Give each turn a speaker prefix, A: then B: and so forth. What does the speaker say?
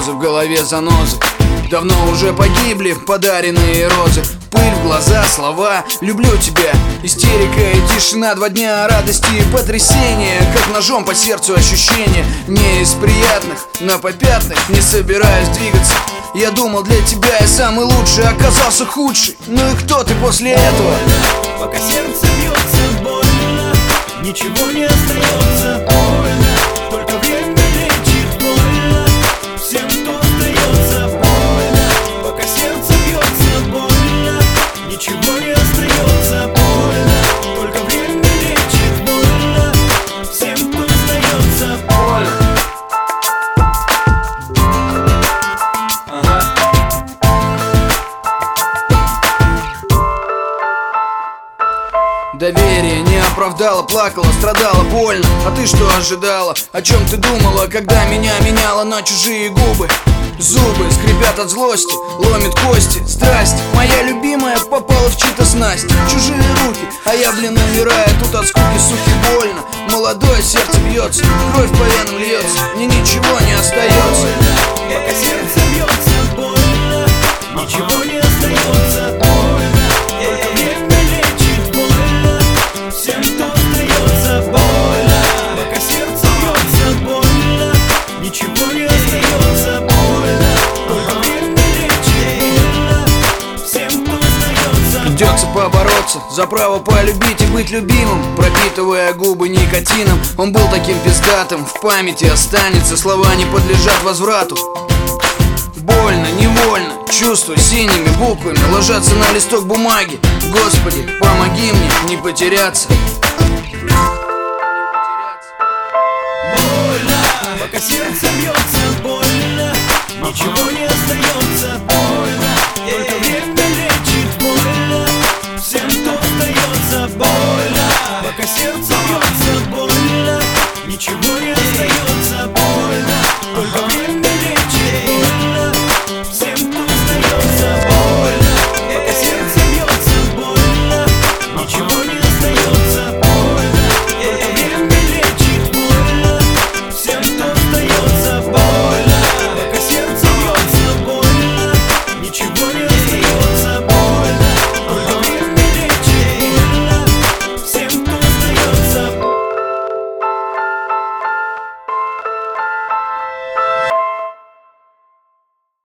A: слезы, в голове занозы. Давно уже погибли подаренные розы. Пыль в глаза, слова «люблю тебя». Истерика и тишина, 2 дня радости и потрясения. Как ножом по сердцу ощущения. Не из приятных, на попятных не собираюсь двигаться. Я думал, для тебя я самый лучший, оказался худший. Ну и кто ты после этого?
B: Пока сердце бьется больно, ничего не остается. Больно, только время лечит. Больно всем, кто остается. Больно, пока сердце бьется больно, ничего не остается. Больно, только время лечит. Больно всем, кто остается. Больно.
A: Доверие не оправдало, плакала, страдала, больно. А ты что ожидала? О чем ты думала, когда меня меняла на чужие губы? Зубы скрипят от злости, ломит кости. Страсть, моя любимая, попала в чьи-то снасти. Чужие руки, а я, блин, умираю тут от скуки, сухи, больно. Молодое сердце бьется, кровь по венам льется. Мне ничего не остается.
B: Пока сердце бьется больно, ничего не остается. Больно, только время лечит. Больно всем, кто остается. Больно, пока сердце бьется больно, ничего не остается. Больно, только время лечит. Больно всем, кто остается.
A: Придется побороться за право полюбить и быть любимым, пропитывая губы никотином. Он был таким пиздатым, в памяти останется. Слова не подлежат возврату. Больно, невольно, чувства синими буквами ложатся на листок бумаги. Господи, помоги мне не потеряться.
B: Больно, пока сердце